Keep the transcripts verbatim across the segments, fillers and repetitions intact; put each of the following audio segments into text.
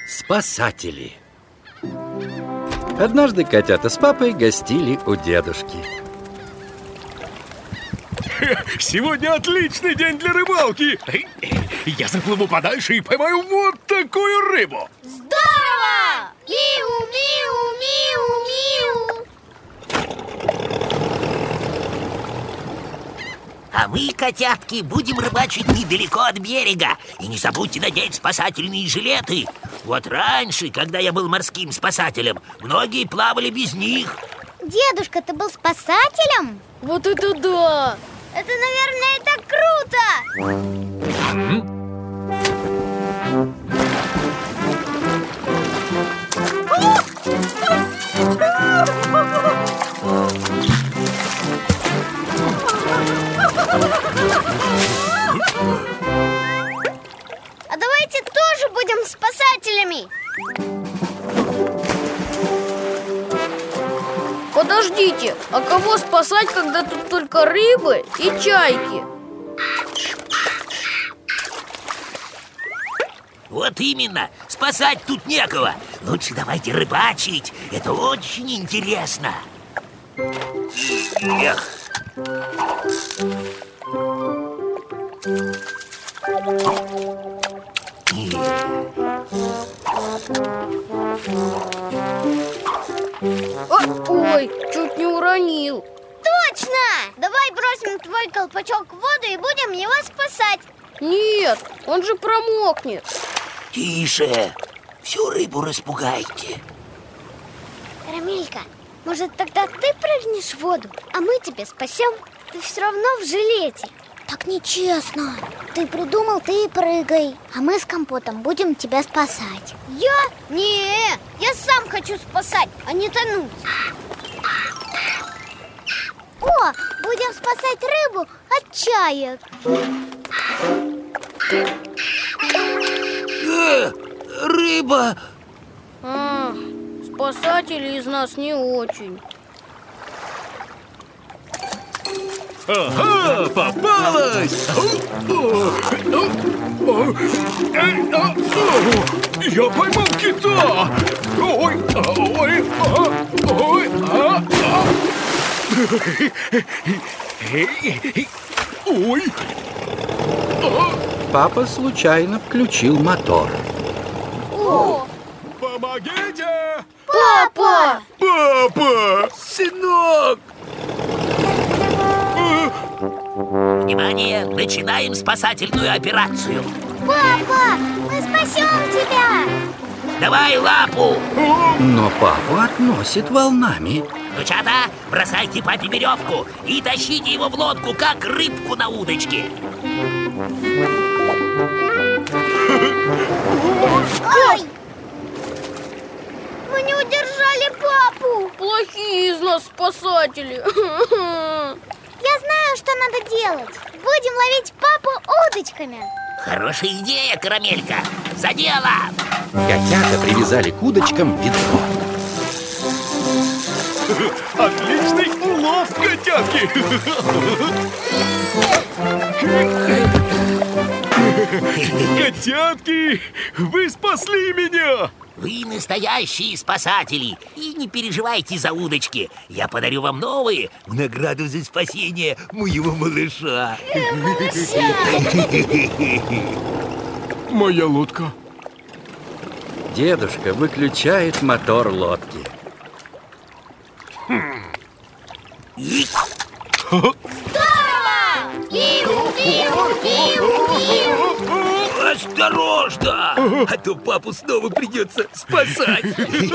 Спасатели. Однажды котята с папой гостили у дедушки. Сегодня отличный день для рыбалки. Я заплыву подальше и поймаю вот такую рыбу. Здорово! Миу, миу, миу, миу. А мы, котятки, будем рыбачить недалеко от берега. И не забудьте надеть спасательные жилеты. Вот раньше, когда я был морским спасателем, многие плавали без них. Дедушка, ты был спасателем? Вот это да! Это, наверное, так круто! А давайте тоже будем спасателями! Подождите, а кого спасать, когда тут только рыбы и чайки? Вот именно, спасать тут некого. Лучше давайте рыбачить, это очень интересно. Эх. А, ой, чуть не уронил. Точно! Давай бросим твой колпачок в воду и будем его спасать. Нет, он же промокнет. Тише, всю рыбу распугайте. Карамелька, может тогда ты прыгнешь в воду, а мы тебя спасем? Ты все равно в жилете. Так нечестно. Ты придумал, ты и прыгай, а мы с Компотом будем тебя спасать. Я? Не, я сам хочу спасать, а не тонуть. О, будем спасать рыбу от чаек. Э, рыба! А, спасатели из нас не очень. Ага, попалась! Я поймал кита! Ой, ой, ой, ой! Папа случайно включил мотор. О! Помогите! Папа! Папа! Сынок! Внимание, начинаем спасательную операцию. Папа, мы спасем тебя! Давай лапу! Но папу относит волнами. Внучата, бросайте папе веревку и тащите его в лодку, как рыбку на удочке. Ой! Мы не удержали папу! Плохие из нас спасатели. Я знаю, что надо делать. Будем ловить папу удочками. Хорошая идея, Карамелька. За дело! Котята привязали к удочкам ведро. Отличный улов, котятки! Котятки, вы спасли меня! Вы настоящие спасатели. И не переживайте за удочки. Я подарю вам новые в награду за спасение моего малыша. Моя лодка. Дедушка выключает мотор лодки. Здорово! Миу, миу, миу, миу. Осторожно! А то папу снова придется спасать.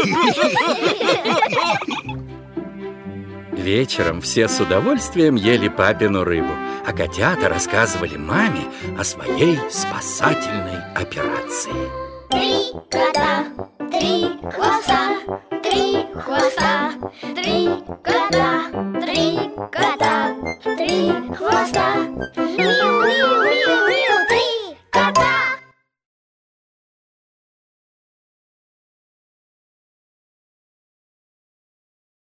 Вечером все с удовольствием ели папину рыбу, а котята рассказывали маме о своей спасательной операции. Три кота, три хвоста, три хвоста, три кота, три